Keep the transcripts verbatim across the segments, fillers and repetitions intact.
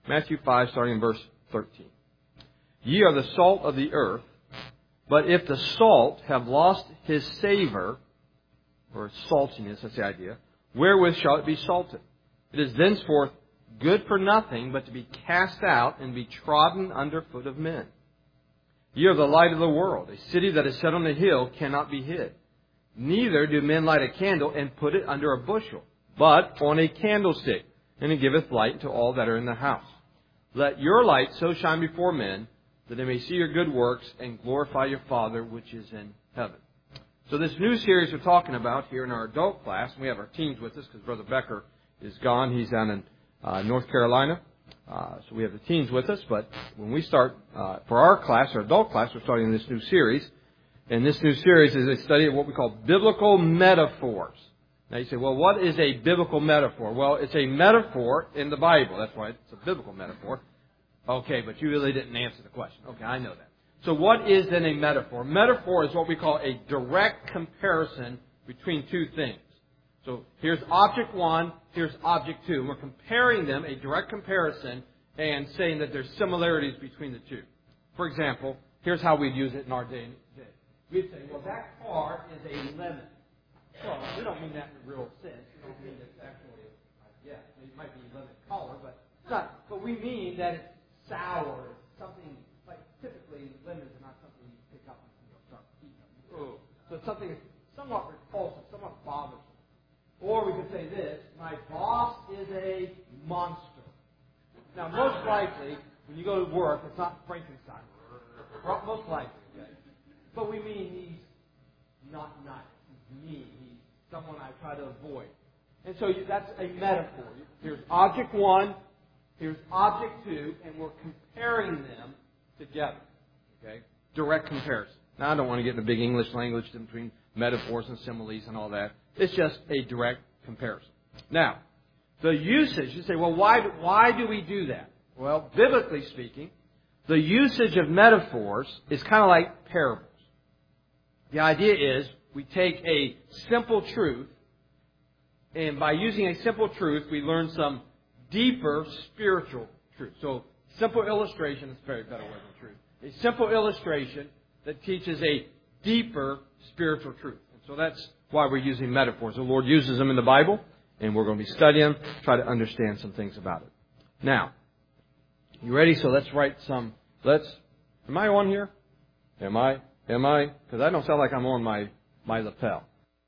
Matthew five, starting in verse thirteen. Ye are the salt of the earth, but if the salt have lost his savor, or saltiness, that's the idea, wherewith shall it be salted? It is thenceforth good for nothing, but to be cast out and be trodden under foot of men. Ye are the light of the world. A city that is set on a hill cannot be hid. Neither do men light a candle and put it under a bushel, but on a candlestick, and it giveth light to all that are in the house. Let your light so shine before men, that they may see your good works and glorify your Father which is in heaven. So this new series we're talking about here in our adult class, and we have our teens with us because Brother Becker is gone. He's down in uh, North Carolina. Uh, so we have the teens with us. But when we start, uh, for our class, our adult class, we're starting this new series. And this new series is a study of what we call biblical metaphors. Now you say, well, what is a biblical metaphor? Well, it's a metaphor in the Bible. That's why it's a biblical metaphor. Okay, but you really didn't answer the question. Okay, I know that. So what is then a metaphor? Metaphor is what we call a direct comparison between two things. So here's object one, here's object two. And we're comparing them, a direct comparison, and saying that there's similarities between the two. For example, here's how we'd use it in our day. We'd say, well, that car is a lemon. Well, we don't mean that in real sense. We don't mean it's actually, yeah, it might be lemon color, but it's not. But we mean that it's sour, something like typically lemons are not something you pick up and you know, start eating them. Oh. So it's something that's somewhat repulsive, somewhat bothersome. Or we could say this: my boss is a monster. Now, most likely, when you go to work, it's not Frankenstein. Most likely, okay. But we mean he's not nice. He's mean. He's someone I try to avoid. And so that's a metaphor. Here's object one. Here's object two, and we're comparing them together. Okay? Direct comparison. Now, I don't want to get into big English language between metaphors and similes and all that. It's just a direct comparison. Now, the usage, you say, well, why, why do we do that? Well, biblically speaking, the usage of metaphors is kind of like parables. The idea is we take a simple truth, and by using a simple truth, we learn some deeper spiritual truth. So, simple illustration is a very better word than truth. A simple illustration that teaches a deeper spiritual truth. And so that's why we're using metaphors. The Lord uses them in the Bible, and we're going to be studying them, try to understand some things about it. Now, you ready? So let's write some. Let's. Am I on here? Am I? Am I? Because I don't sound like I'm on my my lapel.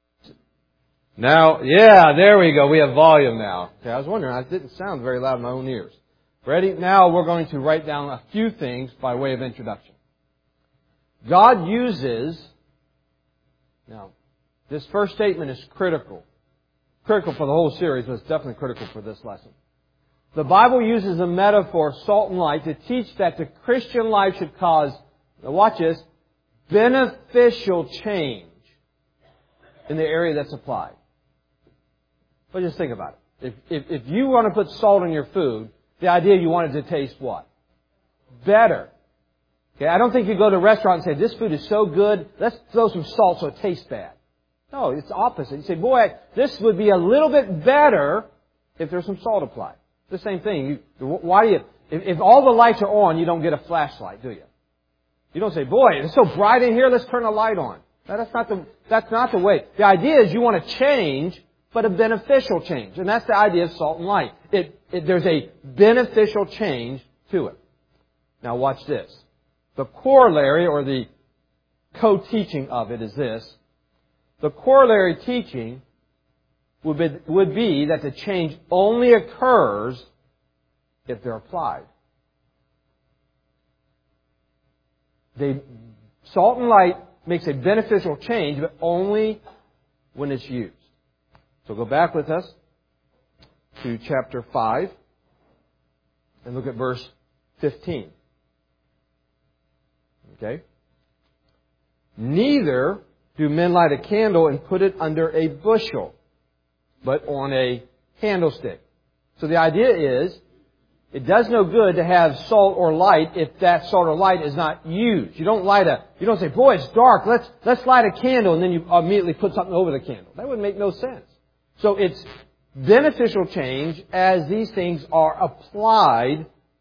Now, yeah, there we go. We have volume now. Okay, I was wondering. I didn't sound very loud in my own ears. Ready? Now we're going to write down a few things by way of introduction. God uses. Now, this first statement is critical. Critical for the whole series, but it's definitely critical for this lesson. The Bible uses a metaphor, salt and light, to teach that the Christian life should cause, now watch this, beneficial change in the area that's applied. But just think about it. If, if, if you want to put salt in your food, the idea you want it to taste what? Better. Okay, I don't think you go to a restaurant and say, this food is so good, let's throw some salt so it tastes bad. No, it's opposite. You say, boy, this would be a little bit better if there's some salt applied. The same thing. You, why do you, if, if all the lights are on, you don't get a flashlight, do you? You don't say, boy, it's so bright in here, let's turn a light on. No, that's not the, that's not the way. The idea is you want to change, but a beneficial change. And that's the idea of salt and light. It, it, there's a beneficial change to it. Now watch this. The corollary or the co-teaching of it is this. The corollary teaching would be, would be that the change only occurs if they're applied. They, salt and light makes a beneficial change, but only when it's used. So go back with us to chapter five and look at verse fifteen. Okay? Neither do men light a candle and put it under a bushel, but on a candlestick. So the idea is, it does no good to have salt or light if that salt or light is not used. You don't light a, you don't say, boy, it's dark, let's, let's light a candle, and then you immediately put something over the candle. That would make no sense. So it's beneficial change as these things are applied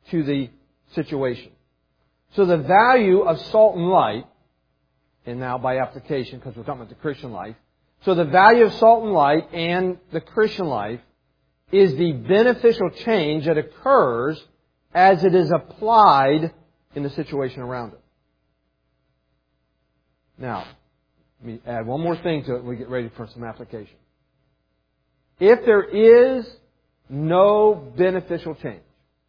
to the situation. So the value of salt and light, and now by application, because we're talking about the Christian life, so the value of salt and light and the Christian life is the beneficial change that occurs as it is applied in the situation around it. Now, let me add one more thing to it and we get ready for some application. If there is no beneficial change,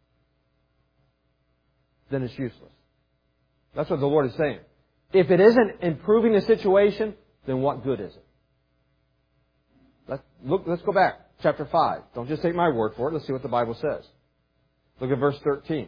then it's useless. That's what the Lord is saying. If it isn't improving the situation, then what good is it? Let's, look, let's go back. Chapter five. Don't just take my word for it. Let's see what the Bible says. Look at verse thirteen.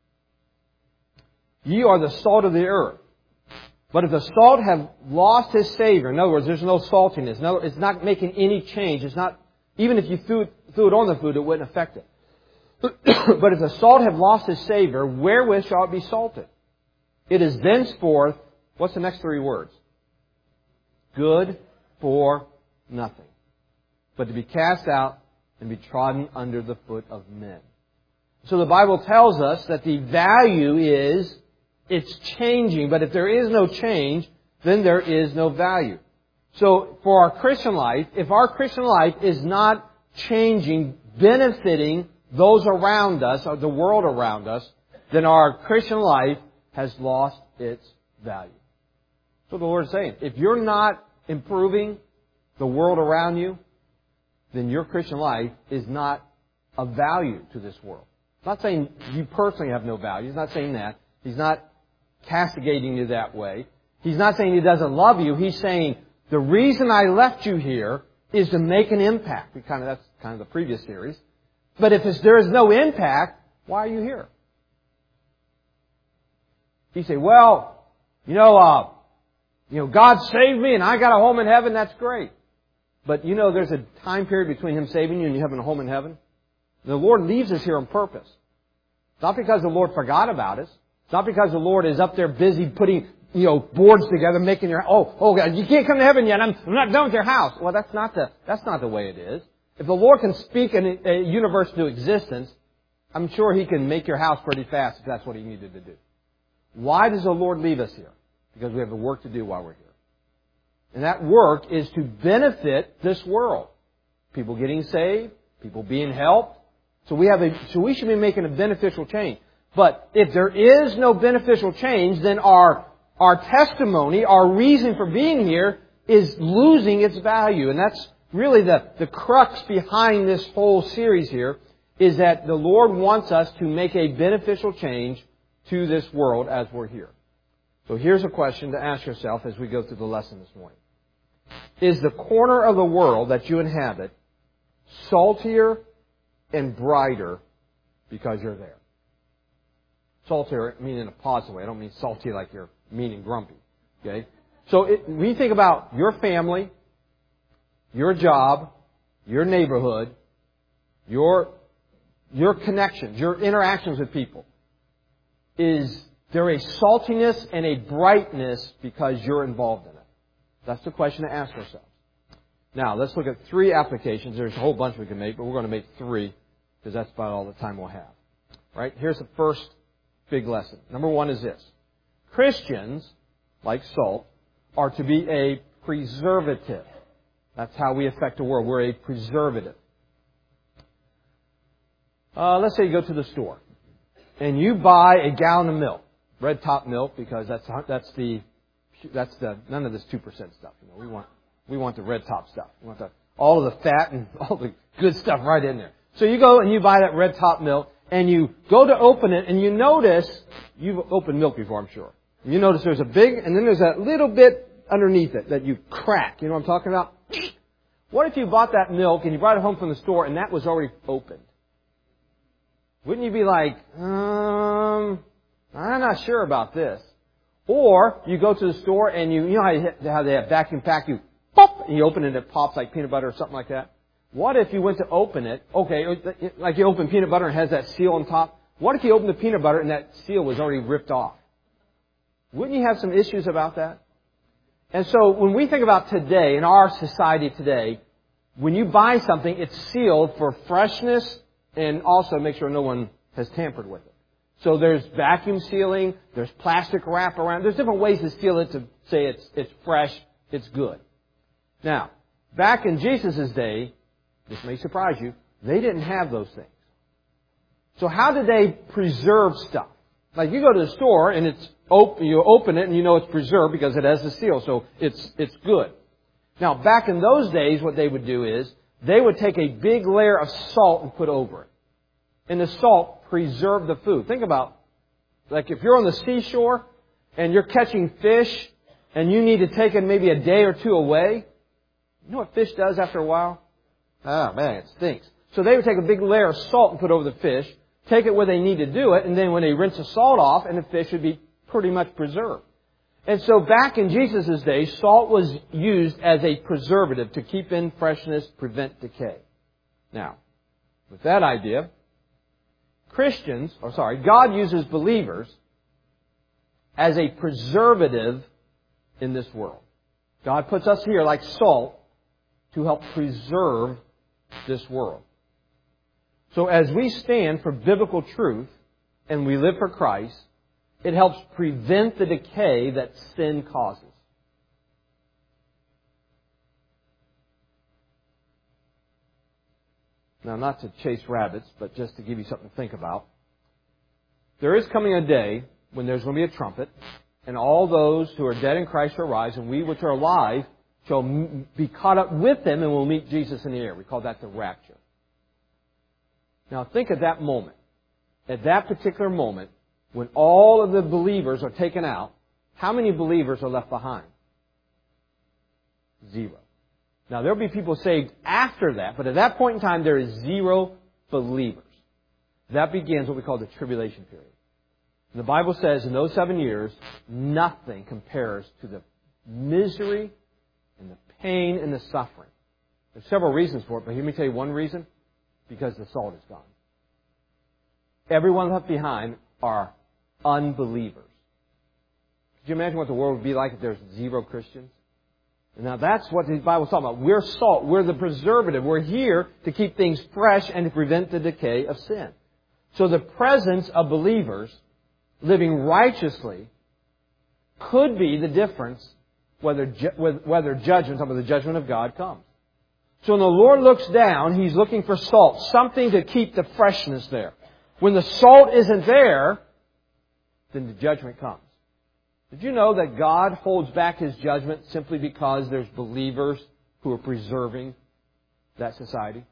Ye are the salt of the earth. But if the salt have lost his savor, in other words, there's no saltiness. No, it's not making any change. It's not, even if you threw it, threw it on the food, it wouldn't affect it. But if the salt have lost his savor, wherewith shall it be salted? It is thenceforth, what's the next three words? Good for nothing, but to be cast out and be trodden under the foot of men. So the Bible tells us that the value is, it's changing, but if there is no change, then there is no value. So for our Christian life, if our Christian life is not changing, benefiting those around us, or the world around us, then our Christian life has lost its value. That's what the Lord is saying. If you're not improving the world around you, then your Christian life is not of value to this world. He's not saying you personally have no value. He's not saying that. He's not castigating you that way. He's not saying He doesn't love you. He's saying, the reason I left you here is to make an impact. We kind of, that's kind of the previous series. But if there is no impact, why are you here? You say, well, you know, uh, you know, God saved me and I got a home in heaven. That's great. But you know, there's a time period between Him saving you and you having a home in heaven. The Lord leaves us here on purpose. It's not because the Lord forgot about us. It's not because the Lord is up there busy putting, you know, boards together, making your, oh, oh, God, you can't come to heaven yet. I'm, I'm not done with your house. Well, that's not the, that's not the way it is. If the Lord can speak a, a universe into existence, I'm sure He can make your house pretty fast if that's what He needed to do. Why does the Lord leave us here? Because we have the work to do while we're here. And that work is to benefit this world. People getting saved, people being helped. So we have a, so we should be making a beneficial change. But if there is no beneficial change, then our, our testimony, our reason for being here is losing its value. And that's really the, the crux behind this whole series here, is that the Lord wants us to make a beneficial change to this world as we're here. So here's a question to ask yourself as we go through the lesson this morning. Is the corner of the world that you inhabit saltier and brighter because you're there? Saltier, I mean in a positive way. I don't mean salty like you're mean and grumpy. Okay? So it, when you think about your family, your job, your neighborhood, your, your connections, your interactions with people, is there a saltiness and a brightness because you're involved in it? That's the question to ask ourselves. Now, let's look at three applications. There's a whole bunch we can make, but we're going to make three because that's about all the time we'll have. Right? Here's the first big lesson. Number one is this. Christians, like salt, are to be a preservative. That's how we affect the world. We're a preservative. Uh, let's say you go to the store and you buy a gallon of milk, red top milk, because that's that's the that's the none of this two percent stuff. You know, we want we want the red top stuff. We want the, all of the fat and all the good stuff right in there. So you go and you buy that red top milk, and you go to open it, and you notice you've opened milk before, I'm sure. You notice there's a big, and then there's a little bit underneath it that you crack. You know what I'm talking about? What if you bought that milk and you brought it home from the store and that was already opened? Wouldn't you be like, um, I'm not sure about this? Or you go to the store and you, you know how, you, how they have vacuum pack, you pop, and you open it and it pops like peanut butter or something like that? What if you went to open it, okay, like you open peanut butter and it has that seal on top? What if you opened the peanut butter and that seal was already ripped off? Wouldn't you have some issues about that? And so when we think about today, in our society today, when you buy something, it's sealed for freshness and also make sure no one has tampered with it. So there's vacuum sealing, there's plastic wrap around. There's different ways to seal it to say it's it's fresh, it's good. Now, back in Jesus' day, this may surprise you, they didn't have those things. So how did they preserve stuff? Like you go to the store and it's open, you open it and you know it's preserved because it has the seal, so it's it's good. Now, back in those days, what they would do is they would take a big layer of salt and put over it. And the salt preserved the food. Think about, like if you're on the seashore and you're catching fish and you need to take it maybe a day or two away, you know what fish does after a while? Ah, man, it stinks. So they would take a big layer of salt and put over the fish, take it where they need to do it, and then when they rinse the salt off, and the fish would be pretty much preserved. And so back in Jesus' day, salt was used as a preservative to keep in freshness, prevent decay. Now, with that idea, Christians, or sorry, God uses believers as a preservative in this world. God puts us here like salt to help preserve this world. So as we stand for biblical truth and we live for Christ, it helps prevent the decay that sin causes. Now, not to chase rabbits, but just to give you something to think about. There is coming a day when there's going to be a trumpet, and all those who are dead in Christ shall rise, and we which are alive shall be caught up with Him, and will meet Jesus in the air. We call that the rapture. Now, think of that moment. At that particular moment, when all of the believers are taken out, how many believers are left behind? Zero. Now, there will be people saved after that, but at that point in time, there is zero believers. That begins what we call the tribulation period. And the Bible says in those seven years, nothing compares to the misery and the pain and the suffering. There's several reasons for it, but let me tell you one reason. Because the salt is gone. Everyone left behind are unbelievers. Could you imagine what the world would be like if there's zero Christians? Now that's what the Bible's talking about. We're salt. We're the preservative. We're here to keep things fresh and to prevent the decay of sin. So the presence of believers living righteously could be the difference whether ju- whether judgment, some of the judgment of God comes. So when the Lord looks down, He's looking for salt, something to keep the freshness there. When the salt isn't there, then the judgment comes. Did you know that God holds back His judgment simply because there's believers who are preserving that society?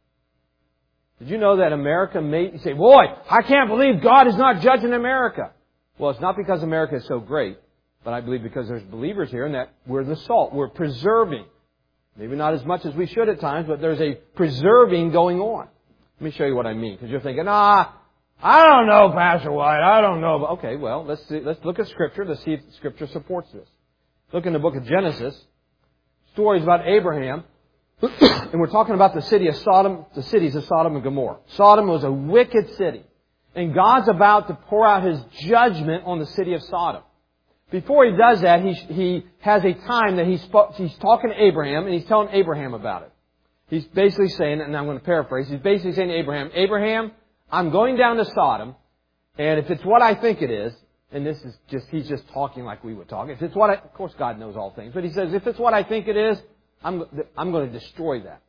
Did you know that America may... You say, boy, I can't believe God is not judging America. Well, it's not because America is so great, but I believe because there's believers here and that we're the salt. We're preserving. Maybe not as much as we should at times, but there's a preserving going on. Let me show you what I mean. Because you're thinking, ah, I don't know, Pastor White. I don't know. Okay, well, let's see, let's look at Scripture to see if Scripture supports this. Look in the book of Genesis. Stories about Abraham. And we're talking about the city of Sodom, the cities of Sodom and Gomorrah. Sodom was a wicked city. And God's about to pour out His judgment on the city of Sodom. Before He does that, he, he has a time that he's, he's talking to Abraham, and He's telling Abraham about it. He's basically saying, and I'm going to paraphrase, He's basically saying to Abraham, Abraham, I'm going down to Sodom, and if it's what I think it is, and this is just, He's just talking like we would talk. If it's what I, of course God knows all things, but He says, if it's what I think it is, I'm, I'm going to destroy that.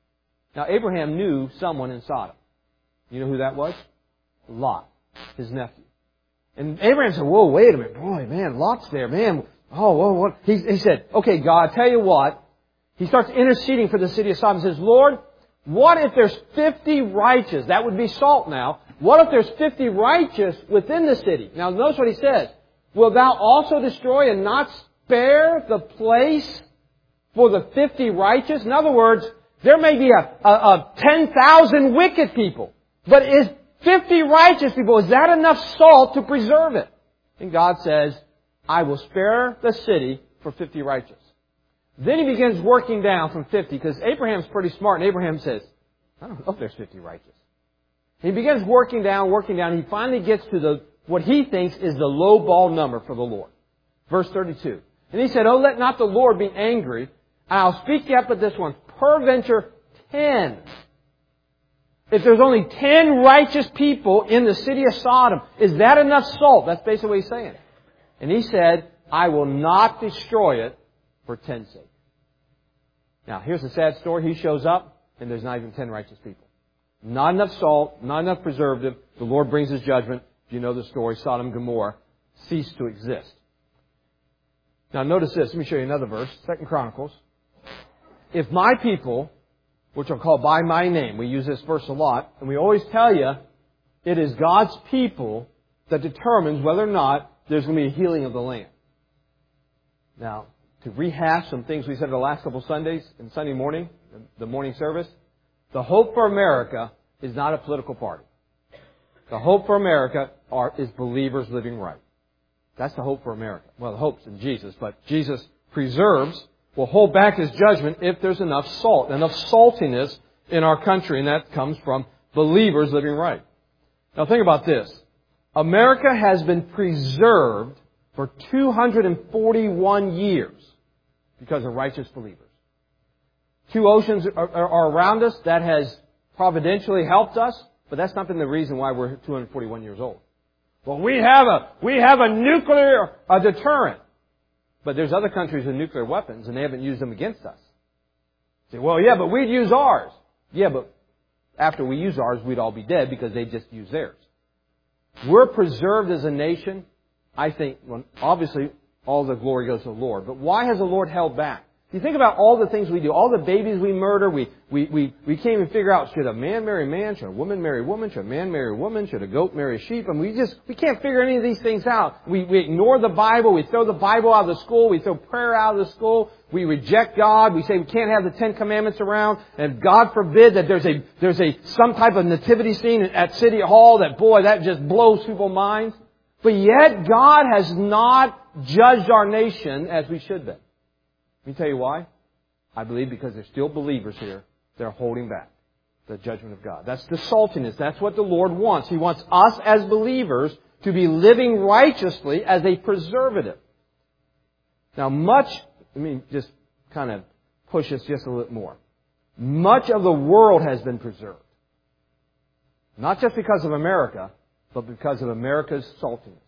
Now, Abraham knew someone in Sodom. You know who that was? Lot, his nephew. And Abraham said, whoa, wait a minute. Boy, man, Lot's there, man. Oh, whoa, what? He, he said, okay, God, tell you what. He starts interceding for the city of Sodom. He says, Lord, what if there's fifty righteous? That would be salt now. What if there's fifty righteous within the city? Now, notice what he says. Will thou also destroy and not spare the place for the fifty righteous? In other words, there may be a, a, a ten thousand wicked people. But is fifty righteous people, is that enough salt to preserve it? And God says, I will spare the city for fifty righteous. Then He begins working down from fifty, because Abraham's pretty smart, and Abraham says, I don't know if there's fifty righteous. He begins working down, working down, and he finally gets to the what he thinks is the low ball number for the Lord. Verse thirty-two. And he said, oh, let not the Lord be angry. I'll speak yet but this one. Peradventure ten. If there's only ten righteous people in the city of Sodom, is that enough salt? That's basically what he's saying. And he said, I will not destroy it for ten's sake. Now, here's the sad story. He shows up, and there's not even ten righteous people. Not enough salt, not enough preservative. The Lord brings His judgment. You know the story. Sodom and Gomorrah cease to exist. Now, notice this. Let me show you another verse. Second Chronicles. If my people, which are called by my name, we use this verse a lot, and we always tell you, it is God's people that determines whether or not there's going to be a healing of the land. Now, to rehash some things we said the last couple Sundays and Sunday morning, the morning service, the Hope for America is not a political party. The Hope for America are, is believers living right. That's the hope for America. Well, the hope's in Jesus, but Jesus preserves, will hold back His judgment if there's enough salt, enough saltiness in our country, and that comes from believers living right. Now think about this. America has been preserved for two hundred forty-one years because of righteous believers. Two oceans are, are around us. That has providentially helped us, but that's not been the reason why we're two hundred forty-one years old. Well, we have a, we have a nuclear a deterrent. But there's other countries with nuclear weapons, and they haven't used them against us. You say, well, yeah, but we'd use ours. Yeah, but after we use ours, we'd all be dead because they just use theirs. We're preserved as a nation. I think, well, obviously, all the glory goes to the Lord. But why has the Lord held back? You think about all the things we do, all the babies we murder, we, we, we, we can't even figure out, should a man marry a man? Should a woman marry a woman? Should a man marry a woman? Should a goat marry a sheep? And we just, we can't figure any of these things out. We, we ignore the Bible. We throw the Bible out of the school. We throw prayer out of the school. We reject God. We say we can't have the Ten Commandments around. And God forbid that there's a, there's a, some type of nativity scene at City Hall that, boy, that just blows people's minds. But yet God has not judged our nation as we should be. Let me tell you why. I believe because there's still believers here. They're holding back the judgment of God. That's the saltiness. That's what the Lord wants. He wants us as believers to be living righteously as a preservative. Now much, let me just kind of push this just a little bit more. Much of the world has been preserved. Not just because of America, but because of America's saltiness.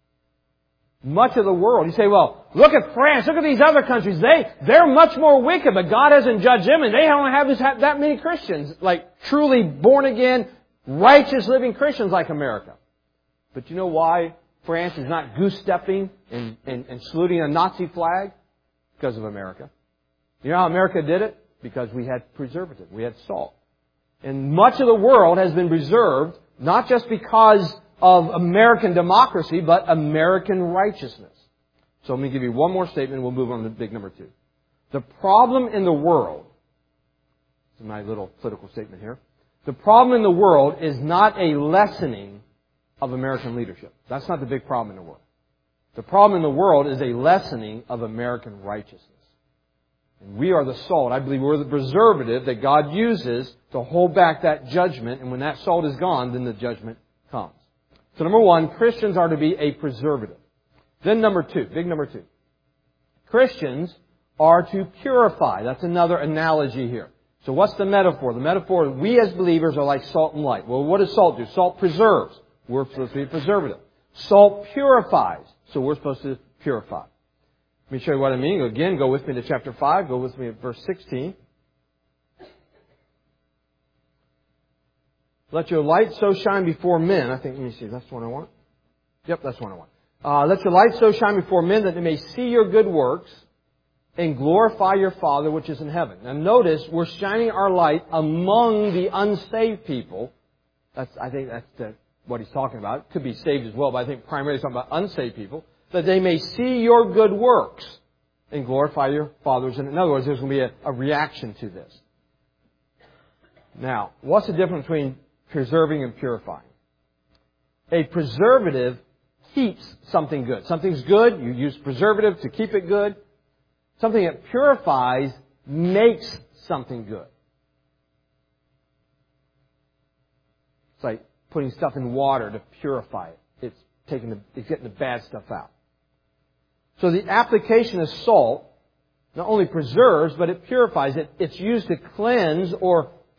Much of the world. You say, well, look at France. Look at these other countries. They, they're much more wicked, but God hasn't judged them, and they don't have that many Christians, like truly born again, righteous living Christians like America. But you know why France is not goose-stepping and, and, and saluting a Nazi flag? Because of America. You know how America did it? Because we had preservative. We had salt. And much of the world has been preserved, not just because of American democracy, but American righteousness. So let me give you one more statement and we'll move on to big number two. The problem in the world, this is my little political statement here. The problem in the world is not a lessening of American leadership. That's not the big problem in the world. The problem in the world is a lessening of American righteousness. And we are the salt. I believe we're the preservative that God uses to hold back that judgment. And when that salt is gone, then the judgment comes. So number one, Christians are to be a preservative. Then number two, big number two. Christians are to purify. That's another analogy here. So what's the metaphor? The metaphor is we as believers are like salt and light. Well, what does salt do? Salt preserves. We're supposed to be preservative. Salt purifies. So we're supposed to purify. Let me show you what I mean. Again, go with me to chapter five. Go with me to verse sixteen. Let your light so shine before men. I think, let me see, that's the one I want. Yep, that's the one I want. Uh, let your light so shine before men that they may see your good works and glorify your Father which is in heaven. Now notice, we're shining our light among the unsaved people. That's, I think that's the, what he's talking about. It could be saved as well, but I think primarily he's talking about unsaved people. That they may see your good works and glorify your Father which is in heaven. In other words, there's going to be a, a reaction to this. Now, what's the difference between preserving and purifying? A preservative keeps something good. Something's good, you use preservative to keep it good. Something that purifies makes something good. It's like putting stuff in water to purify it. It's taking the, it's getting the bad stuff out. So the application of salt not only preserves, but it purifies it. It's used to cleanse or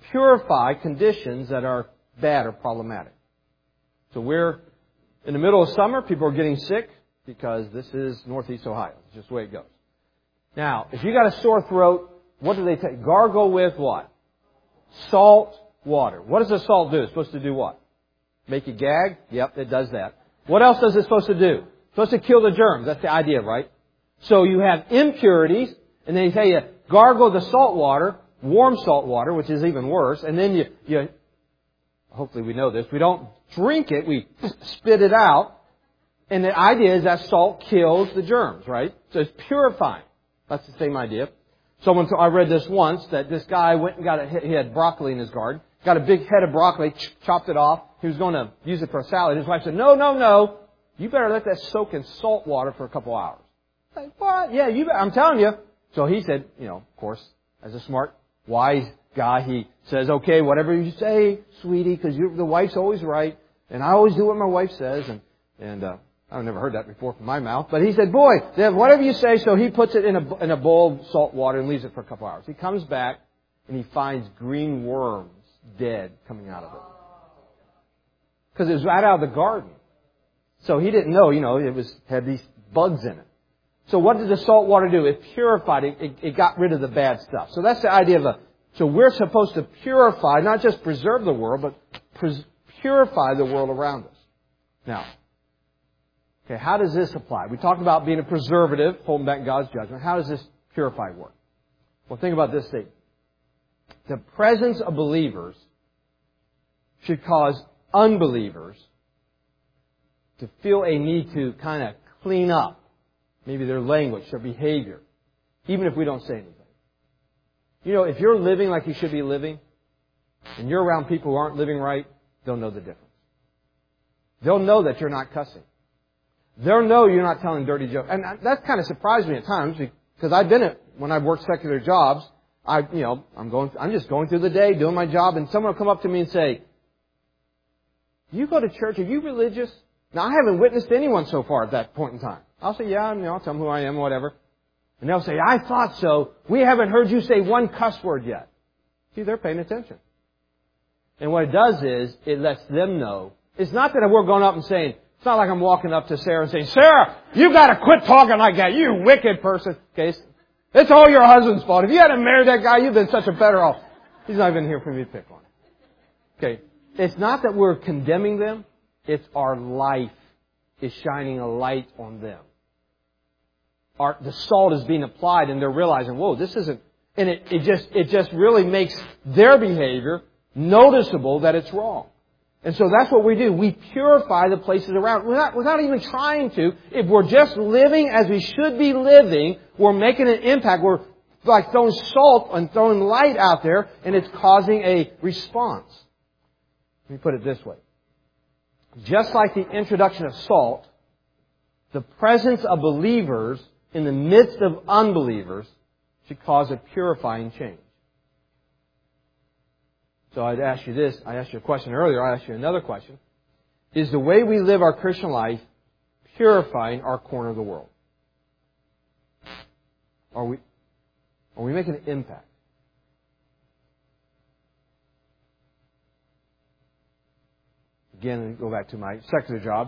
purify conditions that are bad or problematic. So we're in the middle of summer. People are getting sick because this is Northeast Ohio. It's just the way it goes. Now, if you got a sore throat, what do they take? Gargle with what? Salt water. What does the salt do? It's supposed to do what? Make you gag? Yep, it does that. What else is it supposed to do? It's supposed to kill the germs. That's the idea, right? So you have impurities, and then you say you gargle the salt water, warm salt water, which is even worse, and then you, you hopefully we know this, we don't drink it, we spit it out, and the idea is that salt kills the germs, right? So it's purifying. That's the same idea. Someone, I read this once, that this guy went and got a, he had broccoli in his garden, got a big head of broccoli, chopped it off, he was going to use it for a salad. His wife said, no, no, no, you better let that soak in salt water for a couple hours. Like, what? Yeah, you. I'm telling you. So he said, you know, of course, as a smart, wise guy, he says, okay, whatever you say, sweetie, because the wife's always right, and I always do what my wife says. And and uh, I've never heard that before from my mouth. But he said, boy, then whatever you say. So he puts it in a in a bowl of salt water and leaves it for a couple hours. He comes back and he finds green worms dead coming out of it because it was right out of the garden. So he didn't know, you know, it was had these bugs in it. So what did the salt water do? It purified it. It, it got rid of the bad stuff. So that's the idea of a... So we're supposed to purify, not just preserve the world, but pres, purify the world around us. Now, okay, how does this apply? We talked about being a preservative, holding back God's judgment. How does this purify work? Well, think about this statement. The presence of believers should cause unbelievers to feel a need to kind of clean up maybe their language, their behavior, even if we don't say anything. You know, if you're living like you should be living, and you're around people who aren't living right, they'll know the difference. They'll know that you're not cussing. They'll know you're not telling dirty jokes. And that kind of surprised me at times, because I've been it when I've worked secular jobs. I, you know, I'm going, I'm just going through the day, doing my job, and someone will come up to me and say, "You go to church? Are you religious?" Now, I haven't witnessed anyone so far at that point in time. I'll say, yeah, you know, I'll tell them who I am, whatever. And they'll say, I thought so. We haven't heard you say one cuss word yet. See, they're paying attention. And what it does is, it lets them know. It's not that we're going up and saying, it's not like I'm walking up to Sarah and saying, Sarah, you got to quit talking like that, you wicked person. Okay, it's, it's all your husband's fault. If you hadn't married that guy, you've been such a better off. He's not even here for me to pick on. Okay, it's not that we're condemning them. It's our life is shining a light on them. Our, the salt is being applied and they're realizing, whoa, this isn't, and it, it just, it just really makes their behavior noticeable that it's wrong. And so that's what we do. We purify the places around without, without even trying to. If we're just living as we should be living, we're making an impact. We're like throwing salt and throwing light out there, and it's causing a response. Let me put it this way. Just like the introduction of salt, the presence of believers in the midst of unbelievers should cause a purifying change. So I'd ask you this. I asked you a question earlier. I asked you another question. Is the way we live our Christian life purifying our corner of the world? Are we, are we making an impact? Again, go back to my secular jobs.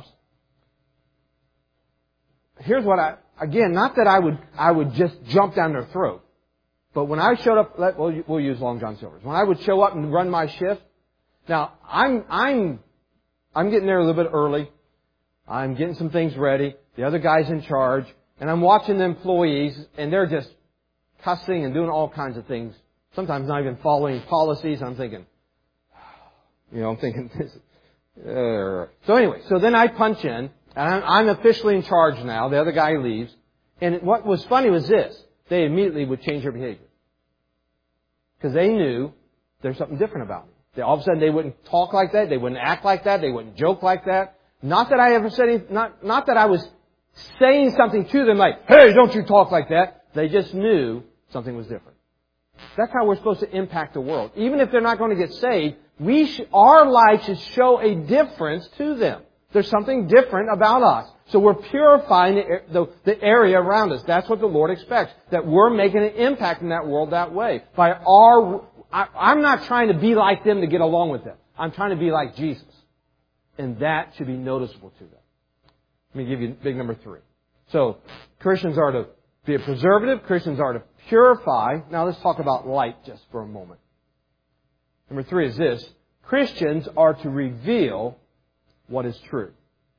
Here's what I, again, not that I would, I would just jump down their throat. But when I showed up, let, we'll, we'll use Long John Silver's. When I would show up and run my shift, now I'm, I'm, I'm getting there a little bit early. I'm getting some things ready. The other guy's in charge. And I'm watching the employees and they're just cussing and doing all kinds of things. Sometimes not even following policies. I'm thinking, you know, I'm thinking this. Uh, so anyway, so then I punch in, and I'm, I'm officially in charge now. The other guy leaves. And what was funny was this. They immediately would change their behavior. Because they knew there's something different about me. They, all of a sudden they wouldn't talk like that. They wouldn't act like that. They wouldn't joke like that. Not that I ever said anything, not, not that I was saying something to them like, hey, don't you talk like that. They just knew something was different. That's how we're supposed to impact the world. Even if they're not going to get saved, we sh- our life should show a difference to them. There's something different about us. So we're purifying the, the, the area around us. That's what the Lord expects. That we're making an impact in that world that way. By our I, I'm not trying to be like them to get along with them. I'm trying to be like Jesus. And that should be noticeable to them. Let me give you big number three. So, Christians are to be a preservative. Christians are to purify. Now let's talk about light just for a moment. Number three is this. Christians are to reveal what is true.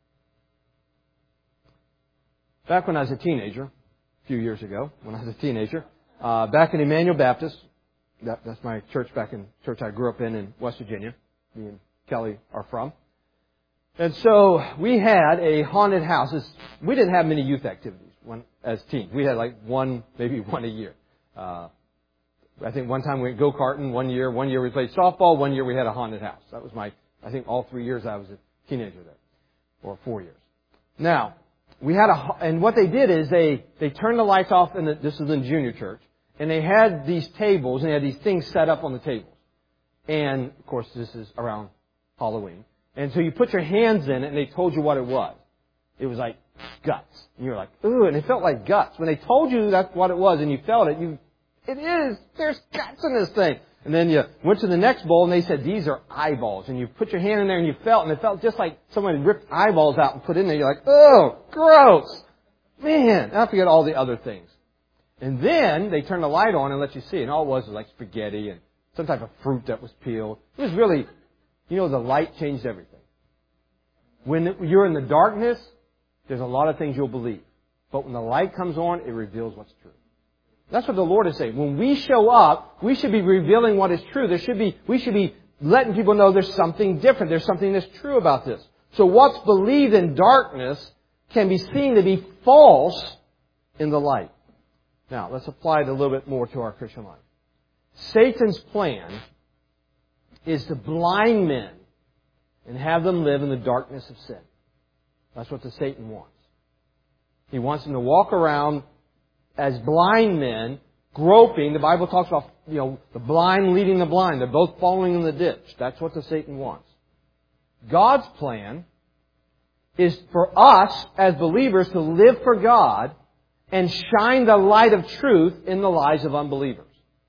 Back when I was a teenager, a few years ago, when I was a teenager, uh, back in Emmanuel Baptist, that, that's my church back in church I grew up in in West Virginia. Me and Kelly are from. And so we had a haunted house. It's, we didn't have many youth activities when, as teens. We had like one, maybe one a year. Uh, I think one time we went go-karting, one year. One year we played softball. One year we had a haunted house. That was my, I think all three years I was a teenager there. Or four years. Now, we had a, and what they did is they, they turned the lights off in the, this is in junior church, and they had these tables, and they had these things set up on the tables. And, of course, this is around Halloween. And so you put your hands in it, and they told you what it was. It was like guts. And you were like, ooh, and it felt like guts. When they told you that's what it was, and you felt it, you, it is, there's guts in this thing. And then you went to the next bowl, and they said, these are eyeballs. And you put your hand in there, and you felt, and it felt just like someone ripped eyeballs out and put in there. You're like, oh, gross. Man, I forget all the other things. And then they turned the light on and let you see. And all it was was like spaghetti and some type of fruit that was peeled. It was really, you know, the light changed everything. When you're in the darkness, there's a lot of things you'll believe. But when the light comes on, it reveals what's true. That's what the Lord is saying. When we show up, we should be revealing what is true. There should be, we should be letting people know there's something different. There's something that's true about this. So what's believed in darkness can be seen to be false in the light. Now, let's apply it a little bit more to our Christian life. Satan's plan is to blind men and have them live in the darkness of sin. That's what the Satan wants. He wants them to walk around as blind men, groping. The Bible talks about, you know, the blind leading the blind. They're both falling in the ditch. That's what the Satan wants. God's plan is for us as believers to live for God and shine the light of truth in the lives of unbelievers.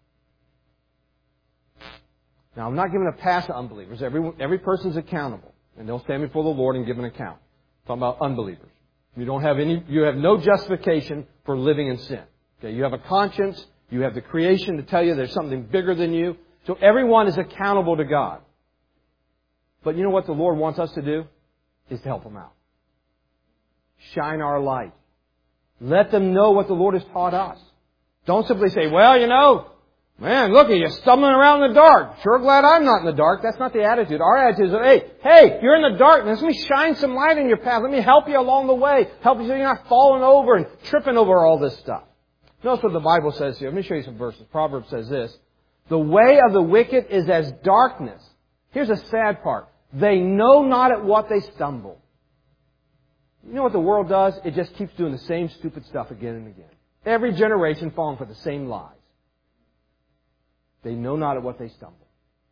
Now, I'm not giving a pass to unbelievers. Every, every person's accountable, and they'll stand before the Lord and give an account. I'm talking about unbelievers. You don't have any, you have no justification for living in sin. Okay, you have a conscience. You have the creation to tell you there's something bigger than you. So everyone is accountable to God. But you know what the Lord wants us to do? Is to help them out. Shine our light. Let them know what the Lord has taught us. Don't simply say, well, you know, man, look at you stumbling around in the dark. Sure glad I'm not in the dark. That's not the attitude. Our attitude is, hey, hey, you're in the darkness. Let me shine some light in your path. Let me help you along the way. Help you so you're not falling over and tripping over all this stuff. Notice what the Bible says here. Let me show you some verses. Proverbs says this. The way of the wicked is as darkness. Here's a sad part. They know not at what they stumble. You know what the world does? It just keeps doing the same stupid stuff again and again. Every generation falling for the same lies. They know not at what they stumble.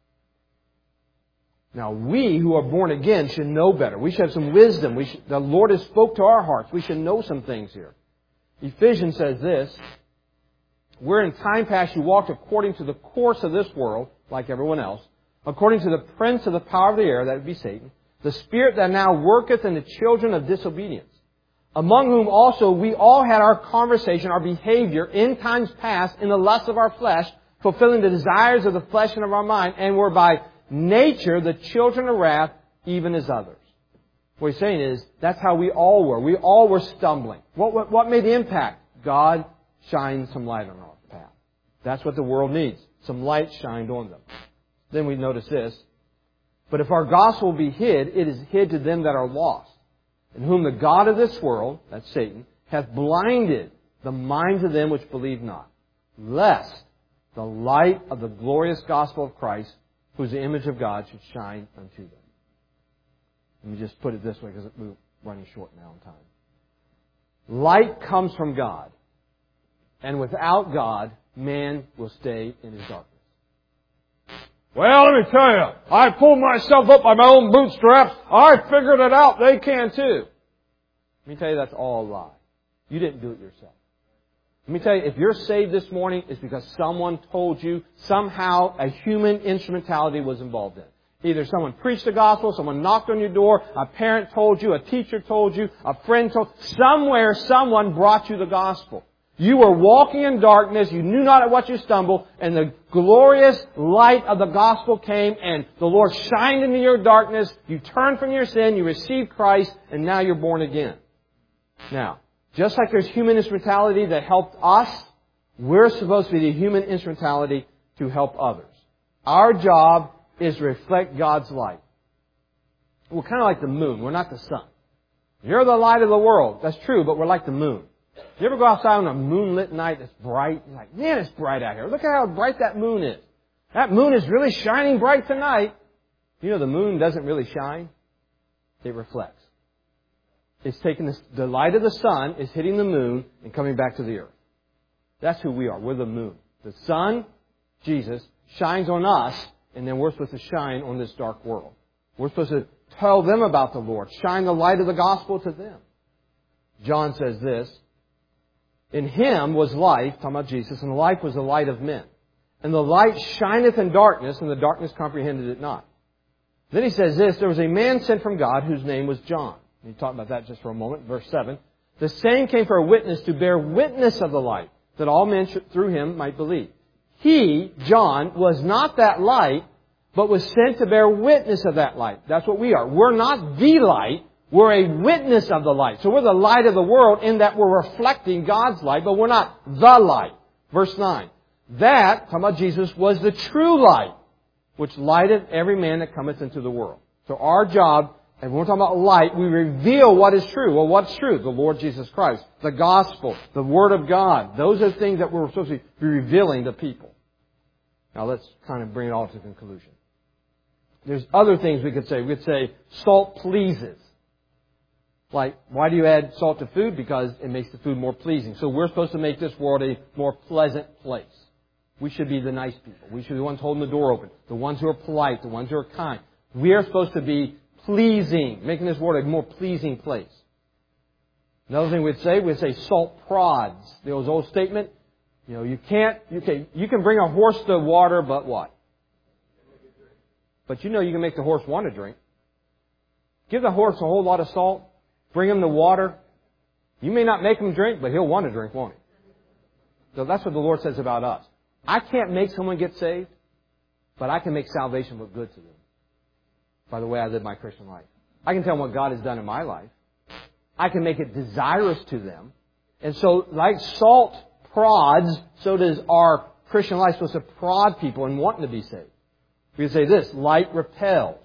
Now, we who are born again should know better. We should have some wisdom. We should, the Lord has spoke to our hearts. We should know some things here. Ephesians says this, where in time past you walked according to the course of this world, like everyone else, according to the prince of the power of the air, that would be Satan, the spirit that now worketh in the children of disobedience, among whom also we all had our conversation, our behavior in times past in the lust of our flesh, fulfilling the desires of the flesh and of our mind, and were by nature the children of wrath, even as others. What he's saying is, that's how we all were. We all were stumbling. What, what, what made the impact? God shined some light on our path. That's what the world needs. Some light shined on them. Then we notice this. But if our gospel be hid, it is hid to them that are lost, in whom the God of this world, that's Satan, hath blinded the minds of them which believe not, lest the light of the glorious gospel of Christ, who is the image of God, should shine unto them. Let me just put it this way because we're running short now on time. Light comes from God. And without God, man will stay in his darkness. Well, let me tell you, I pulled myself up by my own bootstraps. I figured it out. They can too. Let me tell you, that's all a lie. You didn't do it yourself. Let me tell you, if you're saved this morning, it's because someone told you, somehow a human instrumentality was involved in it. Either someone preached the gospel, someone knocked on your door, a parent told you, a teacher told you, a friend told you. Somewhere, someone brought you the gospel. You were walking in darkness, you knew not at what you stumbled, and the glorious light of the gospel came, and the Lord shined into your darkness. You turned from your sin, you received Christ, and now you're born again. Now, just like there's human instrumentality that helped us, we're supposed to be the human instrumentality to help others. Our job is to reflect God's light. We're kind of like the moon. We're not the sun. You're the light of the world. That's true, but we're like the moon. You ever go outside on a moonlit night that's bright? You're like, man, it's bright out here. Look at how bright that moon is. That moon is really shining bright tonight. You know, the moon doesn't really shine. It reflects. It's taking this, the light of the sun is hitting the moon and coming back to the earth. That's who we are. We're the moon. The sun, Jesus, shines on us, and then we're supposed to shine on this dark world. We're supposed to tell them about the Lord. Shine the light of the gospel to them. John says this, in Him was life, talking about Jesus, and the life was the light of men. And the light shineth in darkness, and the darkness comprehended it not. Then he says this, there was a man sent from God whose name was John. We talk about that just for a moment. Verse seven. The same came for a witness to bear witness of the light, that all men through him might believe. He, John, was not that light, but was sent to bear witness of that light. That's what we are. We're not the light. We're a witness of the light. So we're the light of the world in that we're reflecting God's light, but we're not the light. Verse nine. That, talking about Jesus, was the true light, which lighteth every man that cometh into the world. So our job, and when we're talking about light, we reveal what is true. Well, what's true? The Lord Jesus Christ, the gospel, the Word of God. Those are things that we're supposed to be revealing to people. Now let's kind of bring it all to conclusion. There's other things we could say. We could say salt pleases. Like, why do you add salt to food? Because it makes the food more pleasing. So we're supposed to make this world a more pleasant place. We should be the nice people. We should be the ones holding the door open. The ones who are polite. The ones who are kind. We are supposed to be pleasing. Making this world a more pleasing place. Another thing we'd say, we'd say salt prods. There was an old statement. You know, you can't, you can, you can bring a horse to water, but what? But you know you can make the horse want to drink. Give the horse a whole lot of salt. Bring him to water. You may not make him drink, but he'll want to drink, won't he? So that's what the Lord says about us. I can't make someone get saved, but I can make salvation look good to them by the way I live my Christian life. I can tell them what God has done in my life. I can make it desirous to them. And so, like salt prods, so does our Christian life supposed to prod people in wanting to be saved. We can say this, light repels.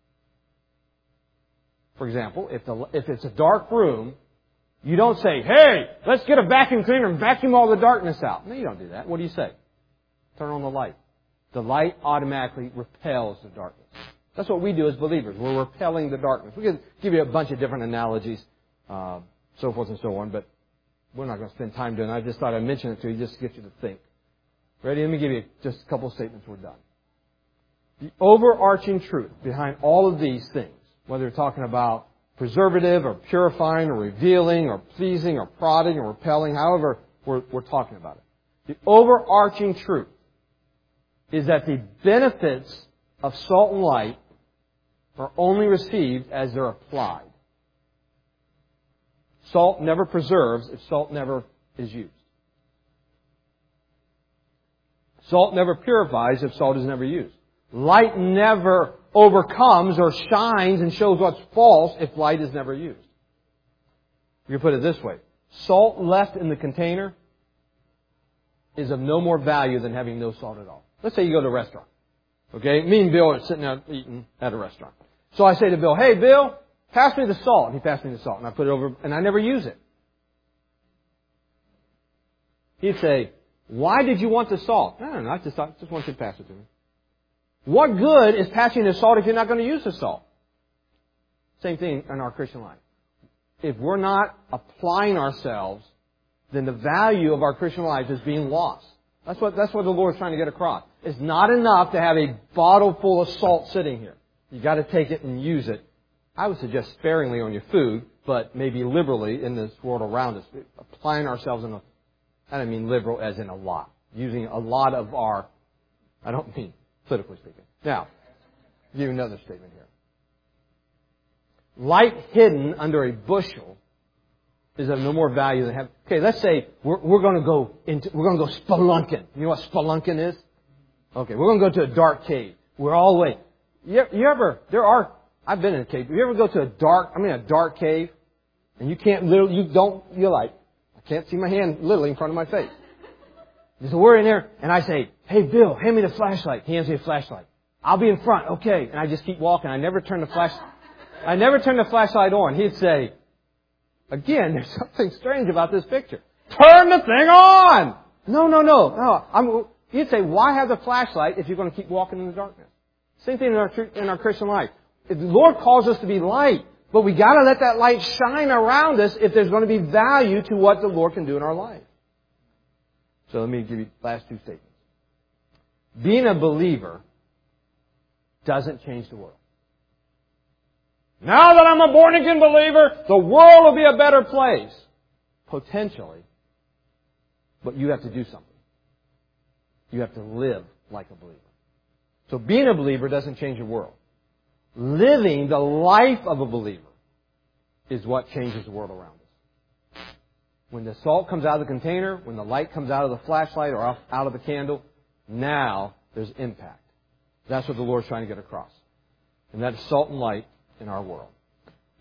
For example, if, the, if it's a dark room, you don't say, hey, let's get a vacuum cleaner and vacuum all the darkness out. No, you don't do that. What do you say? Turn on the light. The light automatically repels the darkness. That's what we do as believers. We're repelling the darkness. We can give you a bunch of different analogies, uh, so forth and so on, but we're not going to spend time doing it. I just thought I'd mention it to you just to get you to think. Ready? Let me give you just a couple of statements. We're done. The overarching truth behind all of these things, whether you're talking about preservative or purifying or revealing or pleasing or prodding or repelling, however we're, we're talking about it. The overarching truth is that the benefits of salt and light are only received as they're applied. Salt never preserves if salt never is used. Salt never purifies if salt is never used. Light never overcomes or shines and shows what's false if light is never used. You can put it this way. Salt left in the container is of no more value than having no salt at all. Let's say you go to a restaurant. Okay? Me and Bill are sitting out eating at a restaurant. So I say to Bill, hey Bill, pass me the salt. And he passed me the salt. And I put it over, and I never use it. He'd say, why did you want the salt? No, no, no, I just, I just want you to pass it to me. What good is passing the salt if you're not going to use the salt? Same thing in our Christian life. If we're not applying ourselves, then the value of our Christian life is being lost. That's what, that's what the Lord's trying to get across. It's not enough to have a bottle full of salt sitting here. You've got to take it and use it. I would suggest sparingly on your food, but maybe liberally in this world around us. Applying ourselves in a I don't mean liberal as in a lot. Using a lot of our, I don't mean politically speaking. Now, I'll give you another statement here. Light hidden under a bushel is of no more value than having. Okay, let's say we're, we're going to go into, we're going to go spelunking. You know what spelunking is? Okay, we're going to go to a dark cave. We're all the way. You, you ever, there are, I've been in a cave. You ever go to a dark, I mean a dark cave, and you can't literally, you don't, you're like, I can't see my hand literally in front of my face. So we're in there, and I say, hey Bill, hand me the flashlight. He hands me a flashlight. I'll be in front, okay. And I just keep walking. I never turn the flash, I never turn the flashlight on. He'd say, again, there's something strange about this picture. Turn the thing on! No, no, no, no. I'm, you'd say, why have the flashlight if you're going to keep walking in the darkness? Same thing in our, in our Christian life. If the Lord calls us to be light, but we got to let that light shine around us if there's going to be value to what the Lord can do in our life. So let me give you the last two statements. Being a believer doesn't change the world. Now that I'm a born-again believer, the world will be a better place. Potentially. But you have to do something. You have to live like a believer. So being a believer doesn't change the world. Living the life of a believer is what changes the world around us. When the salt comes out of the container, when the light comes out of the flashlight or out of the candle, now there's impact. That's what the Lord's trying to get across. And that's salt and light in our world.